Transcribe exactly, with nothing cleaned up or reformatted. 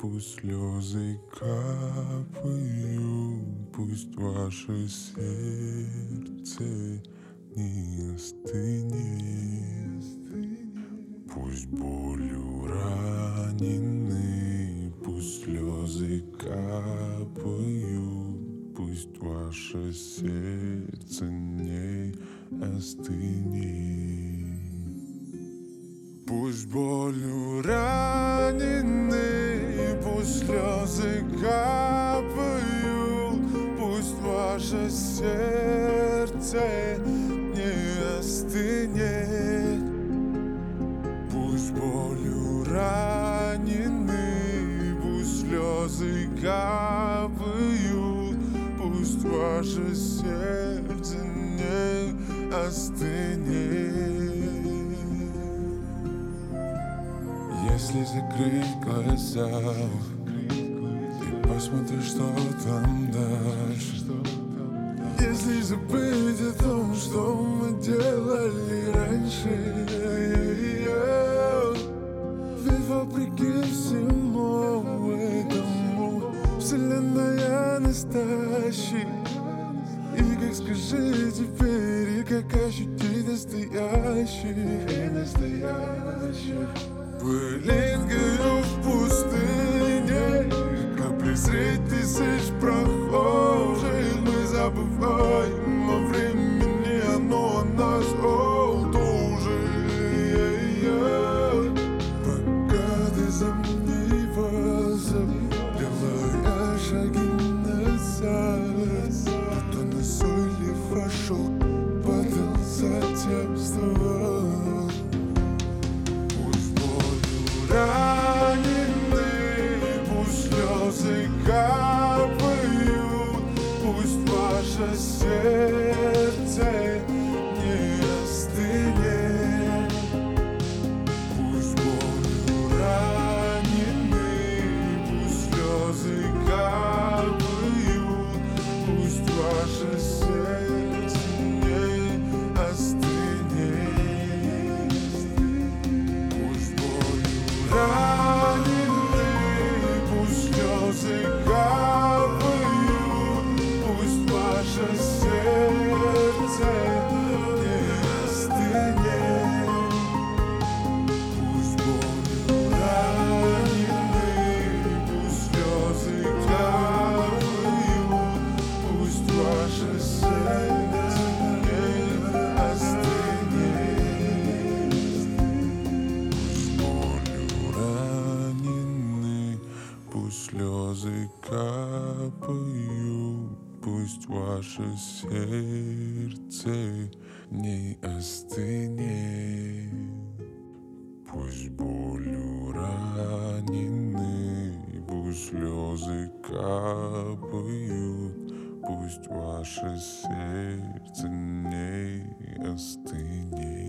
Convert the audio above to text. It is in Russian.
пусть слезы капают, пусть ваше сердце не остынет. Пусть болью ранены, пусть слезы капают, пусть ваше сердце не остынет. Пусть болью ранены, пусть слезы капают, пусть ваше сердце не остынет. Пусть болью ранены, пусть слезы капают, пусть ваше сердце не остынет. Если закрыть глаза и посмотреть, что там дальше, если забыть о том, что мы делали раньше, ведь вопреки всему этому вселенная настоящая. И как скажи теперь, и как ощутить настоящий, настоящий. Пылинкою в пустыне, капли средь тысяч прохожих. Мы забываем о времени, оно о нас тоже. Пока ты сомневался, делая шаги назад, кто назойлив прошел, падал, затем вставал. Ранены, пусть слезы капают, пусть ваше сердце не остынет. Пусть болью ранены, пусть слезы капают, пусть ваше сердце не остынет. Ранены, пусть слезы капают, пусть ваше сердце не остынет. Пусть болью ранены, пусть слезы капают, пусть ваше сердце не остынет. Пусть слезы капают, пусть ваше сердце не остынет. Пусть болью ранены, пусть слезы капают, пусть ваше сердце не остынет.